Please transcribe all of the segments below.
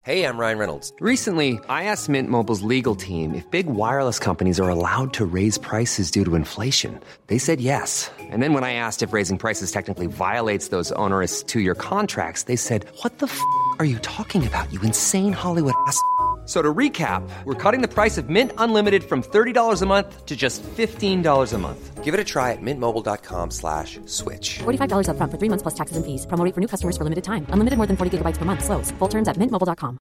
Hey, I'm Ryan Reynolds. Recently, I asked Mint Mobile's legal team if big wireless companies are allowed to raise prices due to inflation. They said yes. And then when I asked if raising prices technically violates those onerous two-year contracts, they said, "What the f*** are you talking about, you insane Hollywood ass?" So to recap, we're cutting the price of Mint Unlimited from $30 a month to just $15 a month. Give it a try at mintmobile.com/switch. $45 up front for 3 months plus taxes and fees. Promo rate for new customers for limited time. Unlimited more than 40 gigabytes per month. Slows full terms at mintmobile.com.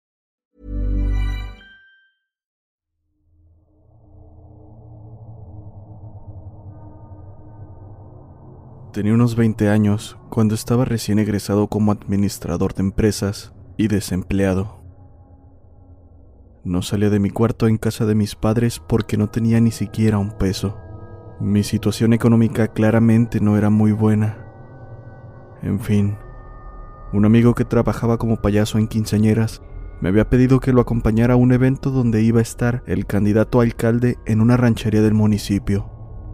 Tenía unos 20 años cuando estaba recién egresado como administrador de empresas y desempleado. No salía de mi cuarto en casa de mis padres porque no tenía ni siquiera un peso. Mi situación económica claramente no era muy buena. En fin, un amigo que trabajaba como payaso en quinceañeras me había pedido que lo acompañara a un evento donde iba a estar el candidato a alcalde en una ranchería del municipio.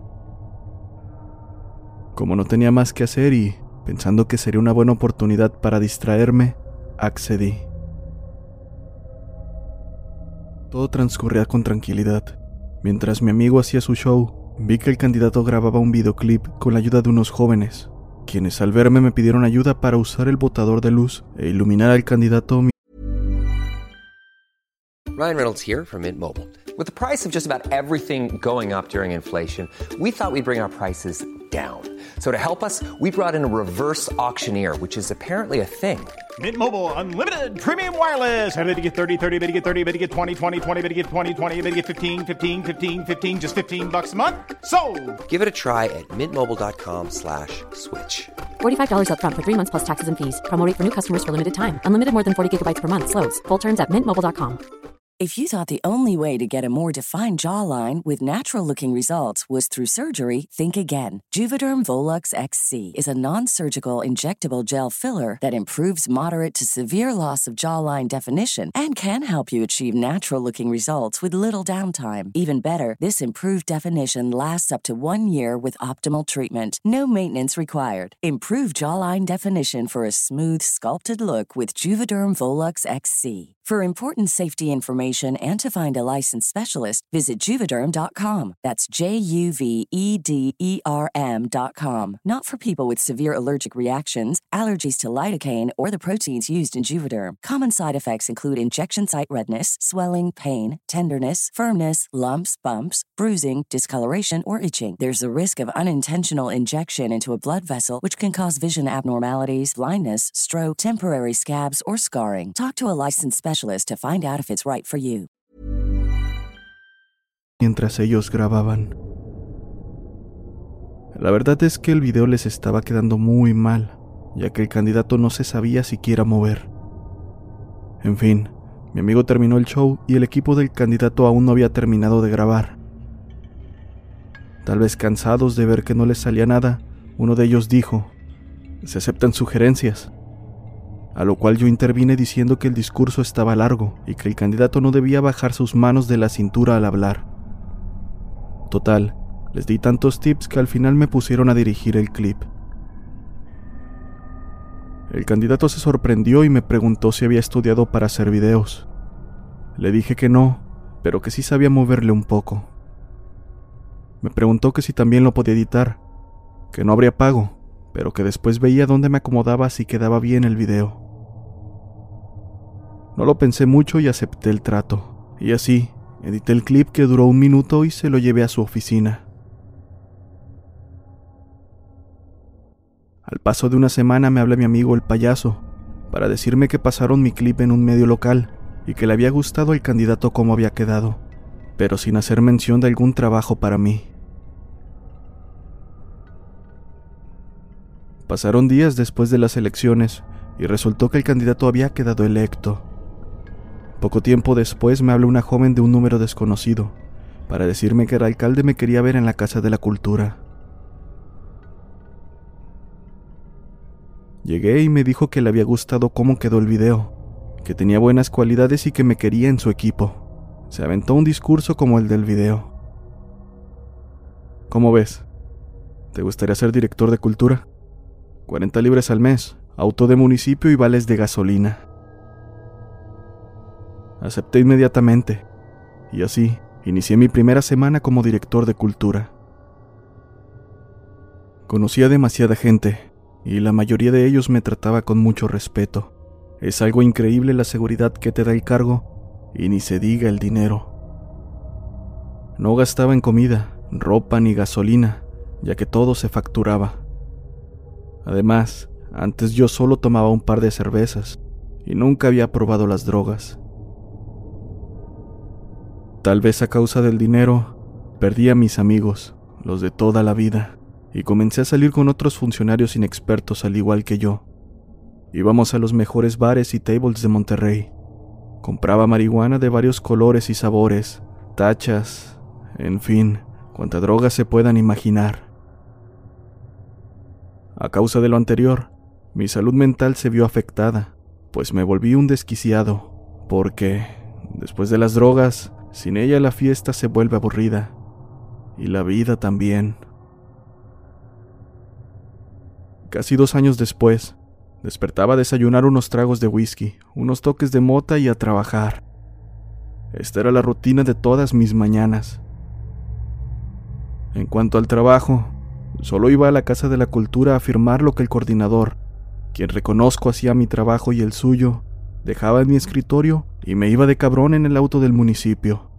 Como no tenía más que hacer y pensando que sería una buena oportunidad para distraerme, accedí. Todo transcurría con tranquilidad. Mientras mi amigo hacía su show, vi que el candidato grababa un videoclip con la ayuda de unos jóvenes, quienes al verme me pidieron ayuda para usar el botador de luz e iluminar al candidato. Ryan Reynolds here from Mint Mobile. With the price of just about everything going up during inflation, we thought we'd bring our prices down. So to help us, we brought in a reverse auctioneer, which is apparently a thing. Mint Mobile Unlimited Premium Wireless. How to get 30, 30, bit to get 30, bit to get 20, 20, 20, bit to get 20, 20, bit to get 15, 15, 15, 15, just $15 a month? Sold! Give it a try at mintmobile.com/switch. $45 up front for 3 months plus taxes and fees. Promo rate for new customers for limited time. Unlimited more than 40 gigabytes per month. Slows full terms at mintmobile.com. If you thought the only way to get a more defined jawline with natural-looking results was through surgery, think again. Juvederm Volux XC is a non-surgical injectable gel filler that improves moderate to severe loss of jawline definition and can help you achieve natural-looking results with little downtime. Even better, this improved definition lasts up to 1 year with optimal treatment. No maintenance required. Improve jawline definition for a smooth, sculpted look with Juvederm Volux XC. For important safety information and to find a licensed specialist, visit Juvederm.com. That's JUVEDERM.com. Not for people with severe allergic reactions, allergies to lidocaine, or the proteins used in Juvederm. Common side effects include injection site redness, swelling, pain, tenderness, firmness, lumps, bumps, bruising, discoloration, or itching. There's a risk of unintentional injection into a blood vessel, which can cause vision abnormalities, blindness, stroke, temporary scabs, or scarring. Talk to a licensed specialist to find out if it's right for you. Mientras ellos grababan. La verdad es que el video les estaba quedando muy mal, ya que el candidato no se sabía siquiera mover. En fin, mi amigo terminó el show y el equipo del candidato aún no había terminado de grabar. Tal vez cansados de ver que no les salía nada, uno de ellos dijo: "Se aceptan sugerencias". A lo cual yo intervine diciendo que el discurso estaba largo y que el candidato no debía bajar sus manos de la cintura al hablar. Total, les di tantos tips que al final me pusieron a dirigir el clip. El candidato se sorprendió y me preguntó si había estudiado para hacer videos. Le dije que no, pero que sí sabía moverle un poco. Me preguntó que si también lo podía editar, que no habría pago, pero que después veía dónde me acomodaba si quedaba bien el video. No lo pensé mucho y acepté el trato. Y así, edité el clip que duró 1 minuto y se lo llevé a su oficina. Al paso de una semana me habla mi amigo el payaso para decirme que pasaron mi clip en un medio local y que le había gustado al candidato cómo había quedado, pero sin hacer mención de algún trabajo para mí. Pasaron días después de las elecciones y resultó que el candidato había quedado electo. Poco tiempo después me habla una joven de un número desconocido para decirme que el alcalde me quería ver en la Casa de la Cultura. Llegué y me dijo que le había gustado cómo quedó el video, que tenía buenas cualidades y que me quería en su equipo. Se aventó un discurso como el del video. ¿Cómo ves? ¿Te gustaría ser director de cultura? 40 libras al mes, auto de municipio y vales de gasolina. Acepté inmediatamente, y así inicié mi primera semana como director de cultura. Conocía a demasiada gente, y la mayoría de ellos me trataba con mucho respeto. Es algo increíble la seguridad que te da el cargo, y ni se diga el dinero. No gastaba en comida, ropa ni gasolina, ya que todo se facturaba. Además, antes yo solo tomaba un par de cervezas, y nunca había probado las drogas. Tal vez a causa del dinero, perdí a mis amigos, los de toda la vida, y comencé a salir con otros funcionarios inexpertos al igual que yo. Íbamos a los mejores bares y tables de Monterrey. Compraba marihuana de varios colores y sabores, tachas, en fin, cuanta droga se puedan imaginar. A causa de lo anterior, mi salud mental se vio afectada, pues me volví un desquiciado, porque, después de las drogas, sin ella la fiesta se vuelve aburrida, y la vida también. Casi 2 años después, despertaba a desayunar unos tragos de whisky, unos toques de mota y a trabajar. Esta era la rutina de todas mis mañanas. En cuanto al trabajo, solo iba a la Casa de la Cultura a firmar lo que el coordinador, quien reconozco hacía mi trabajo y el suyo, dejaba en mi escritorio y me iba de cabrón en el auto del municipio.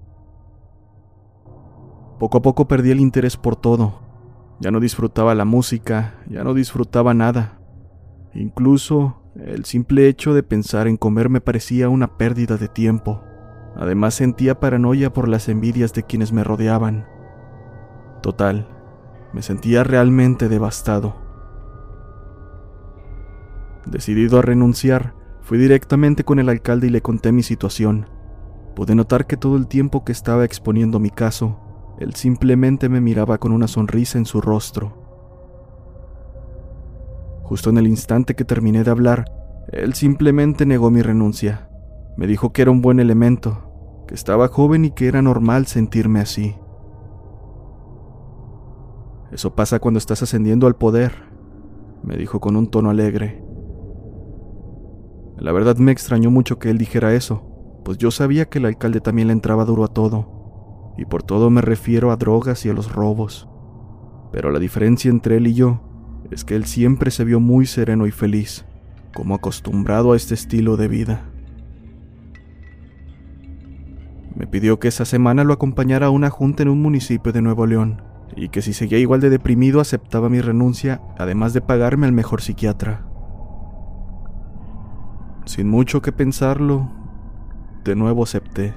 Poco a poco perdí el interés por todo. Ya no disfrutaba la música, ya no disfrutaba nada. Incluso el simple hecho de pensar en comer me parecía una pérdida de tiempo. Además sentía paranoia por las envidias de quienes me rodeaban. Total, me sentía realmente devastado. Decidido a renunciar, fui directamente con el alcalde y le conté mi situación. Pude notar que todo el tiempo que estaba exponiendo mi caso, él simplemente me miraba con una sonrisa en su rostro. Justo en el instante que terminé de hablar, él simplemente negó mi renuncia. Me dijo que era un buen elemento, que estaba joven y que era normal sentirme así. Eso pasa cuando estás ascendiendo al poder, me dijo con un tono alegre. La verdad me extrañó mucho que él dijera eso, pues yo sabía que el alcalde también le entraba duro a todo. Y por todo me refiero a drogas y a los robos. Pero la diferencia entre él y yo es que él siempre se vio muy sereno y feliz, como acostumbrado a este estilo de vida. Me pidió que esa semana lo acompañara a una junta en un municipio de Nuevo León, y que si seguía igual de deprimido aceptaba mi renuncia, además de pagarme al mejor psiquiatra. Sin mucho que pensarlo, de nuevo acepté.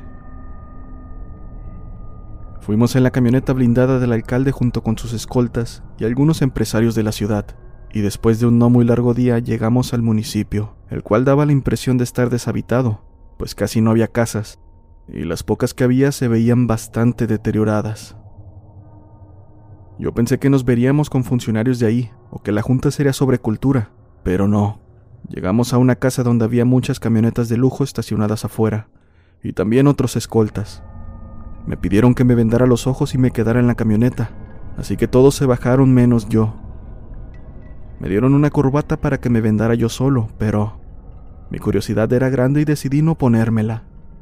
Fuimos en la camioneta blindada del alcalde junto con sus escoltas y algunos empresarios de la ciudad, y después de un no muy largo día llegamos al municipio, el cual daba la impresión de estar deshabitado, pues casi no había casas, y las pocas que había se veían bastante deterioradas. Yo pensé que nos veríamos con funcionarios de ahí, o que la junta sería sobre cultura, pero no. Llegamos a una casa donde había muchas camionetas de lujo estacionadas afuera, y también otros escoltas. Me pidieron que me vendara los ojos y me quedara en la camioneta, así que todos se bajaron menos yo. Me dieron una corbata para que me vendara yo solo, pero mi curiosidad era grande y decidí no ponérmela.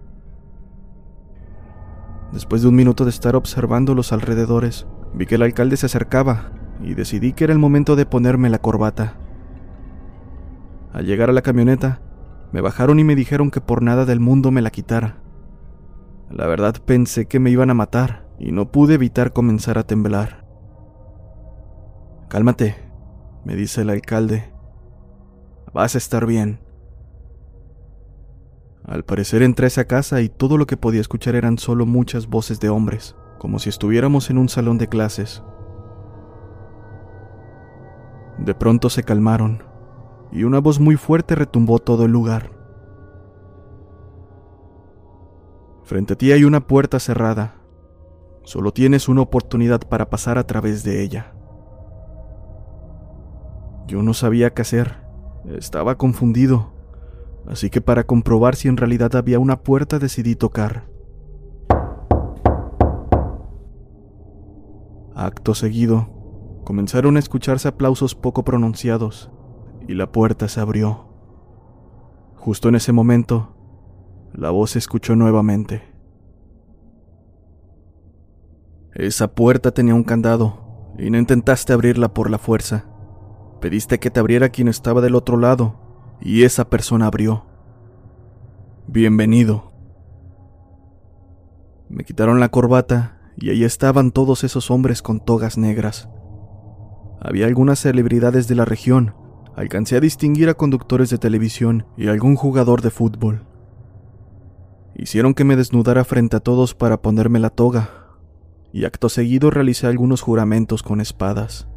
Después de un minuto de estar observando los alrededores, vi que el alcalde se acercaba y decidí que era el momento de ponerme la corbata. Al llegar a la camioneta, me bajaron y me dijeron que por nada del mundo me la quitara. La verdad pensé que me iban a matar y no pude evitar comenzar a temblar. «Cálmate», me dice el alcalde. «Vas a estar bien». Al parecer entré a esa casa y todo lo que podía escuchar eran solo muchas voces de hombres, como si estuviéramos en un salón de clases. De pronto se calmaron y una voz muy fuerte retumbó todo el lugar. «Frente a ti hay una puerta cerrada. Solo tienes una oportunidad para pasar a través de ella». Yo no sabía qué hacer. Estaba confundido. Así que para comprobar si en realidad había una puerta decidí tocar. Acto seguido, comenzaron a escucharse aplausos poco pronunciados y la puerta se abrió. Justo en ese momento, la voz se escuchó nuevamente. Esa puerta tenía un candado y no intentaste abrirla por la fuerza. Pediste que te abriera quien estaba del otro lado y esa persona abrió. Bienvenido. Me quitaron la corbata y ahí estaban todos esos hombres con togas negras. Había algunas celebridades de la región. Alcancé a distinguir a conductores de televisión y algún jugador de fútbol. Hicieron que me desnudara frente a todos para ponerme la toga, y acto seguido realicé algunos juramentos con espadas.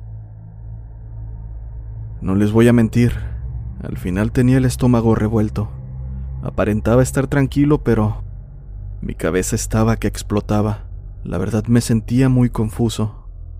No les voy a mentir, al final tenía el estómago revuelto. Aparentaba estar tranquilo, pero mi cabeza estaba que explotaba. La verdad me sentía muy confuso.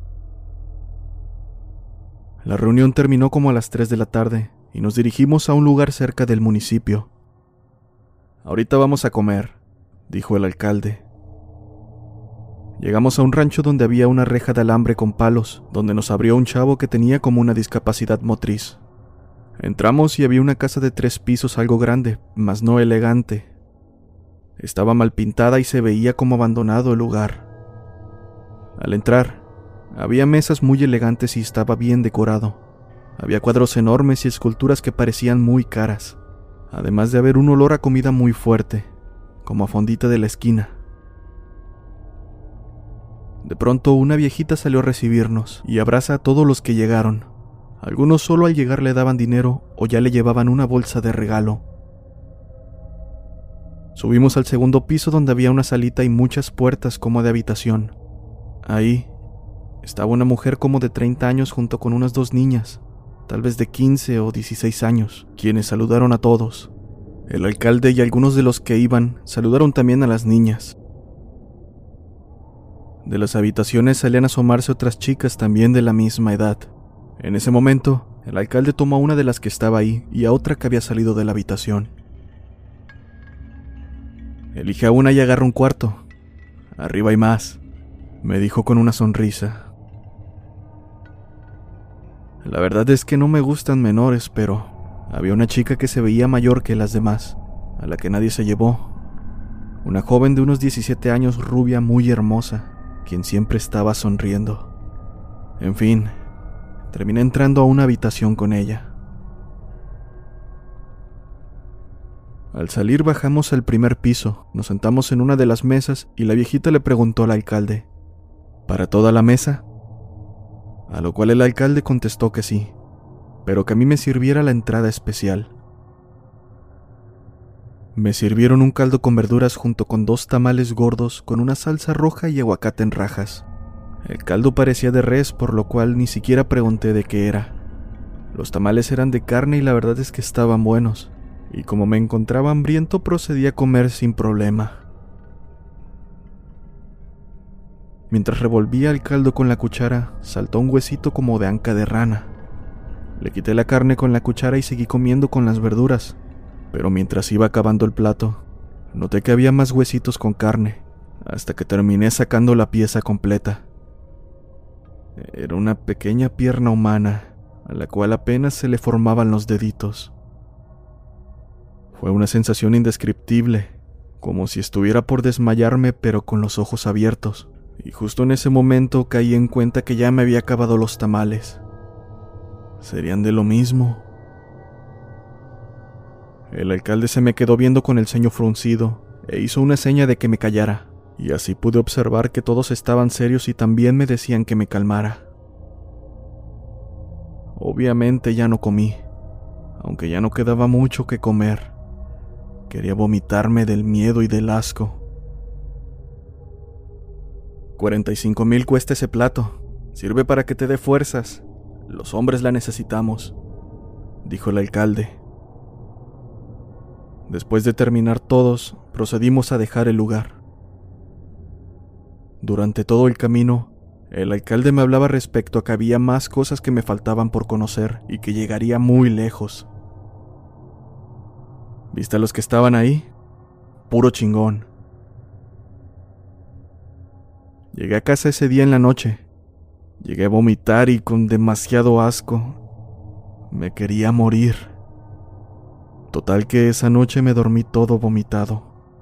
La reunión terminó como a las 3 de la tarde y nos dirigimos a un lugar cerca del municipio. Ahorita vamos a comer, dijo el alcalde. Llegamos a un rancho donde había una reja de alambre con palos, donde nos abrió un chavo que tenía como una discapacidad motriz. Entramos y había una casa de 3 pisos algo grande, mas no elegante. Estaba mal pintada y se veía como abandonado el lugar. Al entrar, había mesas muy elegantes y estaba bien decorado. Había cuadros enormes y esculturas que parecían muy caras, además de haber un olor a comida muy fuerte, como a fondita de la esquina. De pronto una viejita salió a recibirnos y abraza a todos los que llegaron. Algunos solo al llegar le daban dinero o ya le llevaban una bolsa de regalo. Subimos al segundo piso donde había una salita y muchas puertas como de habitación. Ahí estaba una mujer como de 30 años junto con unas 2 niñas, tal vez de 15 o 16 años, quienes saludaron a todos. El alcalde y algunos de los que iban saludaron también a las niñas. De las habitaciones salían a asomarse otras chicas también de la misma edad. En ese momento, el alcalde tomó a una de las que estaba ahí y a otra que había salido de la habitación. Elige a una y agarra un cuarto. Arriba hay más, me dijo con una sonrisa. La verdad es que no me gustan menores, pero había una chica que se veía mayor que las demás, a la que nadie se llevó. Una joven de unos 17 años, rubia, muy hermosa, quien siempre estaba sonriendo. En fin, terminé entrando a una habitación con ella. Al salir bajamos al primer piso, nos sentamos en una de las mesas y la viejita le preguntó al alcalde, ¿para toda la mesa? A lo cual el alcalde contestó que sí, pero que a mí me sirviera la entrada especial. Me sirvieron un caldo con verduras junto con 2 tamales gordos con una salsa roja y aguacate en rajas. El caldo parecía de res, por lo cual ni siquiera pregunté de qué era. Los tamales eran de carne y la verdad es que estaban buenos, y como me encontraba hambriento procedí a comer sin problema. Mientras revolvía el caldo con la cuchara, saltó un huesito como de anca de rana. Le quité la carne con la cuchara y seguí comiendo con las verduras, pero mientras iba acabando el plato, noté que había más huesitos con carne, hasta que terminé sacando la pieza completa. Era una pequeña pierna humana, a la cual apenas se le formaban los deditos. Fue una sensación indescriptible, como si estuviera por desmayarme pero con los ojos abiertos, y justo en ese momento caí en cuenta que ya me había acabado los tamales. ¿Serían de lo mismo? El alcalde se me quedó viendo con el ceño fruncido e hizo una seña de que me callara, y así pude observar que todos estaban serios y también me decían que me calmara. Obviamente ya no comí, aunque ya no quedaba mucho que comer. Quería vomitarme del miedo y del asco. 45,000 cuesta ese plato. Sirve para que te dé fuerzas. Los hombres la necesitamos, dijo el alcalde. Después de terminar todos, procedimos a dejar el lugar. Durante todo el camino, el alcalde me hablaba respecto a que había más cosas que me faltaban por conocer y que llegaría muy lejos. ¿Viste a los que estaban ahí? Puro chingón. Llegué a casa ese día en la noche. Llegué a vomitar y con demasiado asco. Me quería morir. Total que esa noche me dormí todo vomitado.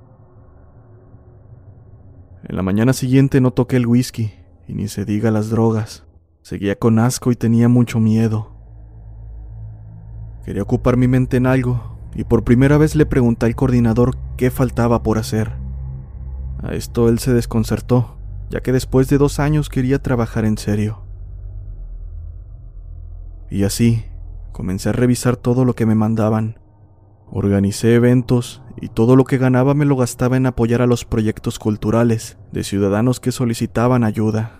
En la mañana siguiente no toqué el whisky, y ni se diga las drogas. Seguía con asco y tenía mucho miedo. Quería ocupar mi mente en algo, y por primera vez le pregunté al coordinador qué faltaba por hacer. A esto él se desconcertó, ya que después de 2 años quería trabajar en serio. Y así, comencé a revisar todo lo que me mandaban. Organicé eventos y todo lo que ganaba me lo gastaba en apoyar a los proyectos culturales de ciudadanos que solicitaban ayuda.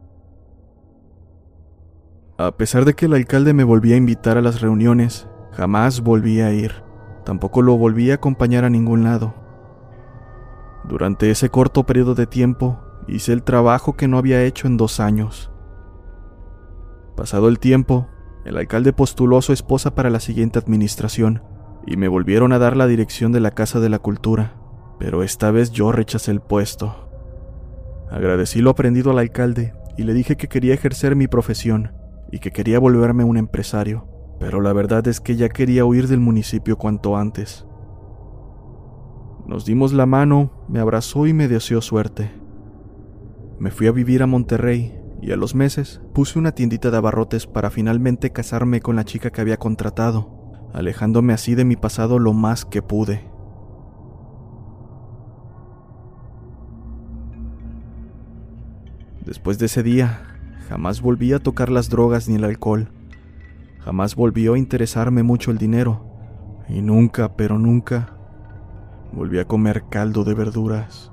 A pesar de que el alcalde me volvía a invitar a las reuniones, jamás volví a ir. Tampoco lo volví a acompañar a ningún lado. Durante ese corto periodo de tiempo, hice el trabajo que no había hecho en 2 años. Pasado el tiempo, el alcalde postuló a su esposa para la siguiente administración, y me volvieron a dar la dirección de la Casa de la Cultura, pero esta vez yo rechacé el puesto. Agradecí lo aprendido al alcalde y le dije que quería ejercer mi profesión y que quería volverme un empresario, pero la verdad es que ya quería huir del municipio cuanto antes. Nos dimos la mano, me abrazó y me deseó suerte. Me fui a vivir a Monterrey y a los meses puse una tiendita de abarrotes para finalmente casarme con la chica que había contratado, alejándome así de mi pasado lo más que pude. Después de ese día, jamás volví a tocar las drogas ni el alcohol. Jamás volvió a interesarme mucho el dinero. Y nunca, pero nunca, volví a comer caldo de verduras.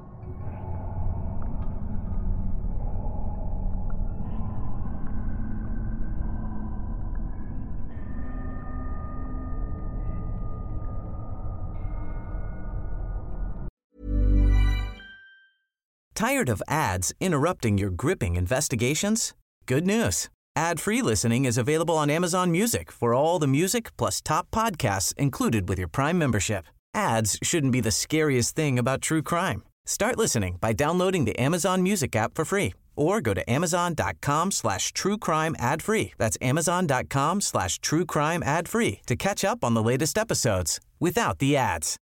Tired of ads interrupting your gripping investigations? Good news. Ad-free listening is available on Amazon Music for all the music plus top podcasts included with your Prime membership. Ads shouldn't be the scariest thing about true crime. Start listening by downloading the Amazon Music app for free or go to amazon.com/truecrime ad-free. That's amazon.com/truecrime ad-free to catch up on the latest episodes without the ads.